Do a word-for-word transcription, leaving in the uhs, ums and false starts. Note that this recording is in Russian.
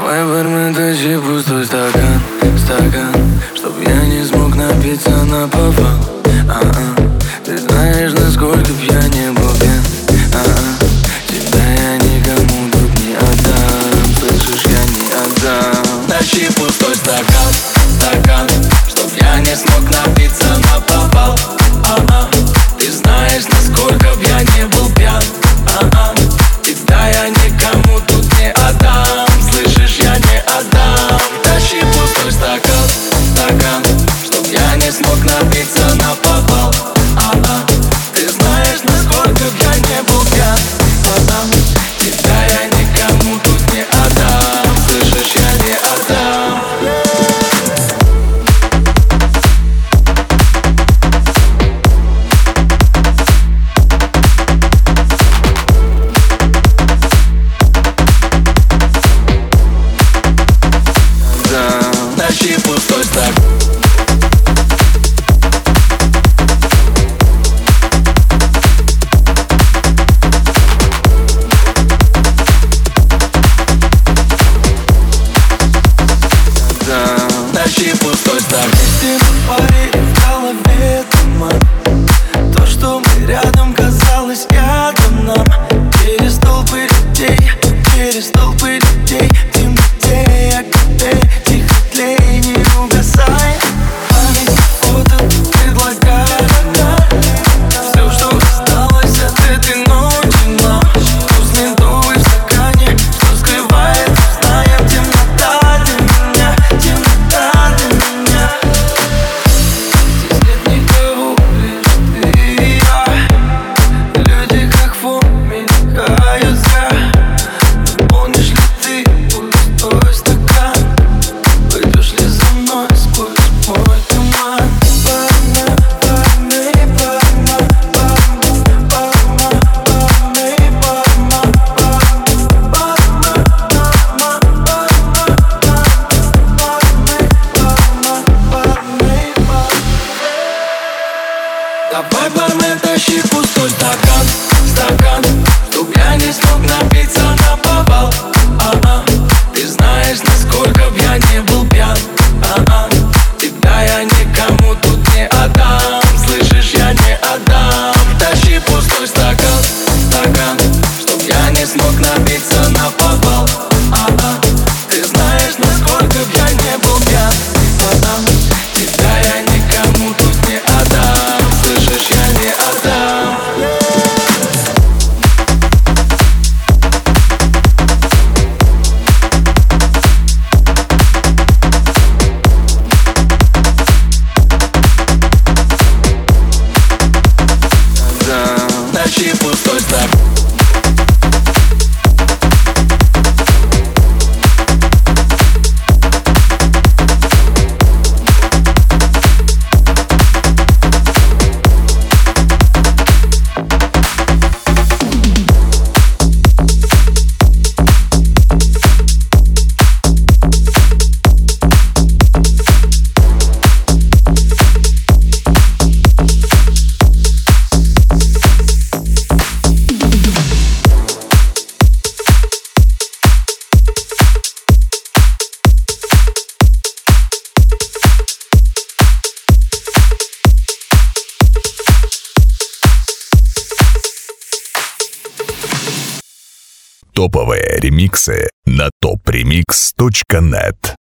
Давай, бармен, тащи пустой стакан, стакан, чтоб я не смог напиться наповал. А-а. Ты знаешь, насколько б я не был пьян. А-а. Тебя я никому тут не отдам. Слышишь, я не отдам. Тащи пустой стакан, стакан, чтоб я не смог напиться наповал. А-а. Ты знаешь, насколько б я не был пьян. А-а. Тебя я никому тут не отдам. Слышишь, я не отдам. Тащи пустой стакан, стакан, чтоб я не смог напиться наповал. А-а. Ты знаешь, насколько б я не был пьян. А-а. Тебя я никому тут не отдам. Слышишь, я не отдам. Тащи пустой стакан. Тащи пустой стакан. Пари в голове туман. То, что мы рядом, казалось ядом нам. Через толпы людей, через толпы людей. В темноте я кипею, тихо тлей, не угасай. Память фото предлагаю нам все, что осталось от этой ночи нам. Вкус медовый в стакане, что скрывает, знаем, темнота для меня, темнота для меня. Здесь нет никого, лишь ты и я. Люди как фон мелькают зря. Помнишь ли ты пустой стакан? Пойдешь ли за мной сквозь мой туман? Бармен, бармен, бармен, бармен, бармен, бармен, бармен, бармен, бармен, бармен, бармен. Давай, бармен, тащи пустой стакан, стакан, чтоб я не смог напиться наповал. А-а. Ты знаешь, насколько б я не был пьян. А-а. Тебя я никому тут не отдам. Слышишь, я не отдам. Тащи пустой стакан, стакан, чтоб я не смог напиться наповал. А-а. Ты знаешь, насколько б я не был пьян. А-а. Тебя я никому тут не отдам. Слышишь, я не отдам. Тащи пустой стакан. Топовые ремиксы на топ ремикс точка нет.